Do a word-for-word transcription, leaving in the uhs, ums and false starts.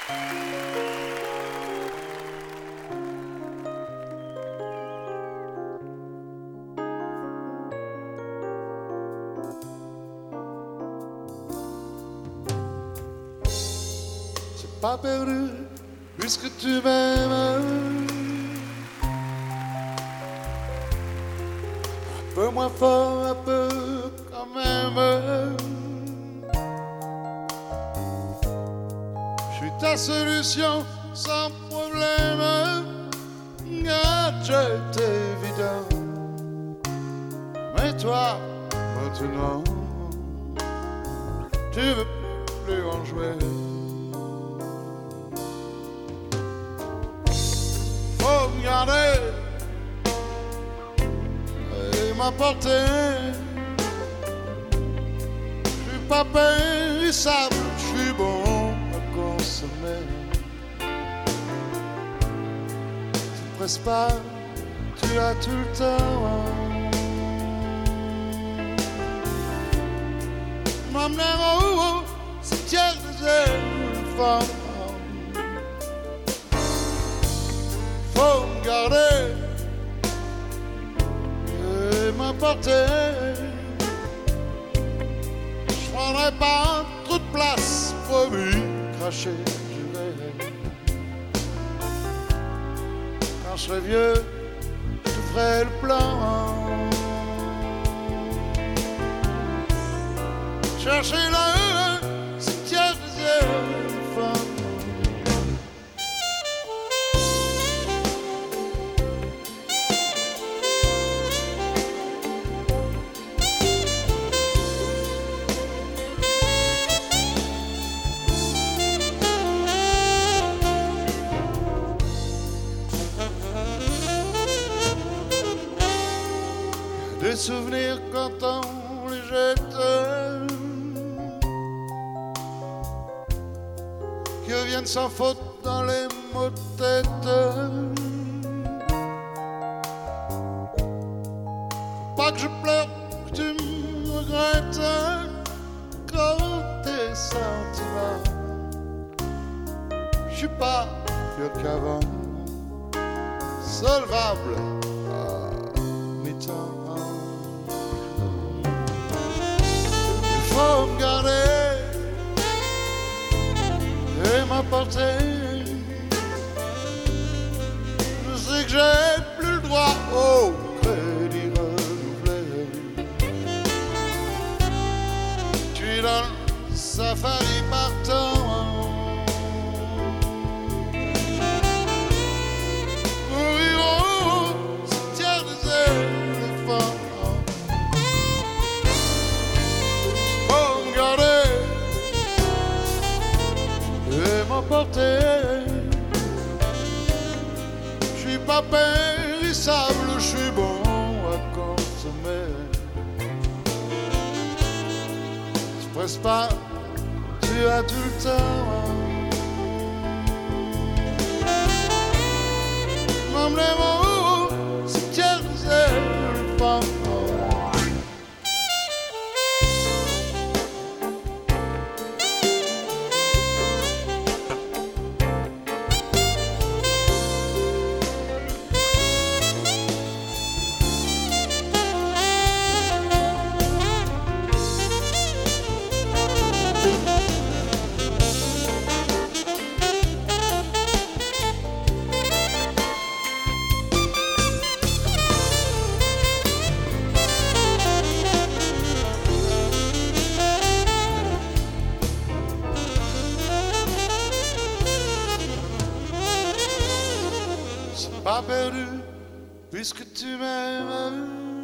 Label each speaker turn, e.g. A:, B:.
A: Pas perdu puisque tu m'aimes. Un peu moins fort, un peu quand même. Je suis ta solution sans problème. Gadget évident. Mais toi, maintenant, tu veux plus en jouer. Faut me garder et m'apporter. Je suis pas périssable, je suis bon à consommer. Tu presses pas, tu as tout le temps. M'emmener au haut, c'est tiers des éléphants. Faut me garder et m'apporter. Je prendrai pas trop de place, promis, cracher, j'irai. Quand je serai vieux, je te ferai le plan. Chercher là, c'est tiers des éléphants. Des souvenirs quand on les jette, qui reviennent sans faute dans les mots de tête. Faut pas que je pleure, que tu me regrettes. Quand tes sentiments, je suis pas mieux qu'avant, solvable à mi-temps. Faut me garder et m'apporter. Je sais que j'ai plus le droit au crédit renouvelé. Tu es dans le safari partant. Mourir au cimetière des éléphants. M'emporter. Je suis pas périssable, je suis bon à consommer. Tu presses pas, tu as tout le temps. M'emmener mon cimetière des éléphants. Pas perdu puisque tu m'aimes.